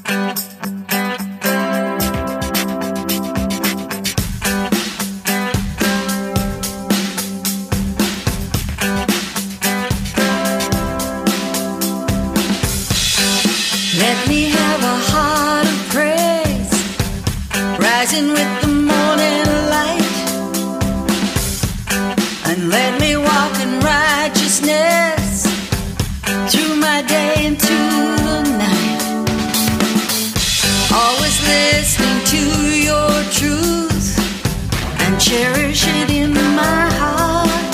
Let me have a heart of praise, rising with the morning light, and let me walk in righteousness through my day into the night, always listening to your truth and cherish it in my heart,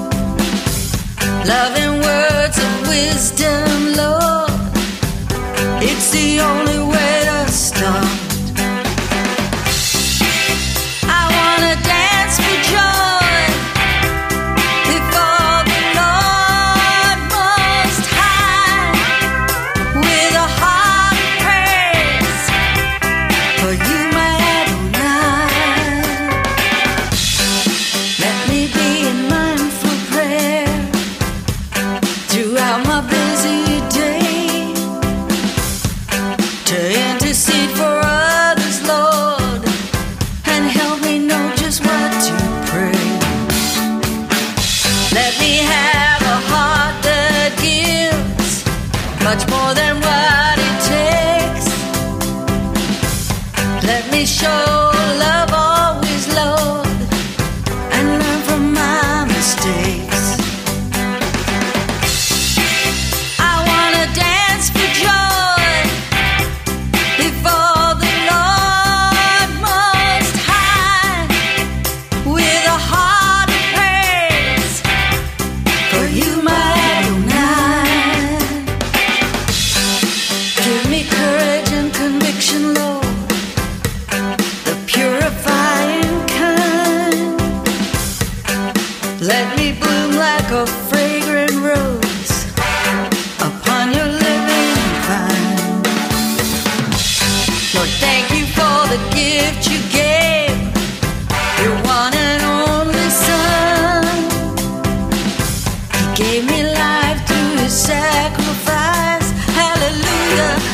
loving words of wisdom, Lord. It's the only way to start. I wanna dance for joy before the Lord Most High, with a heart of praise for you, my Adonai. Let me be in mindful prayer throughout my busy day, to intercede for others, Lord, and help me know just what to pray. Let me have a heart that gives much more than what it takes. Let me show love always, Lord, and learn from my mistakes. I wanna dance for joy before the Lord Most High, with a heart of praise for you, my Adonai. Give me courage and conviction, Lord, the purifying kind. Let me bloom like a fragrant rose upon your living vine. Lord, thank you for the gift you gave, your one and only Son. He gave me life through his sacrifice. Hallelujah.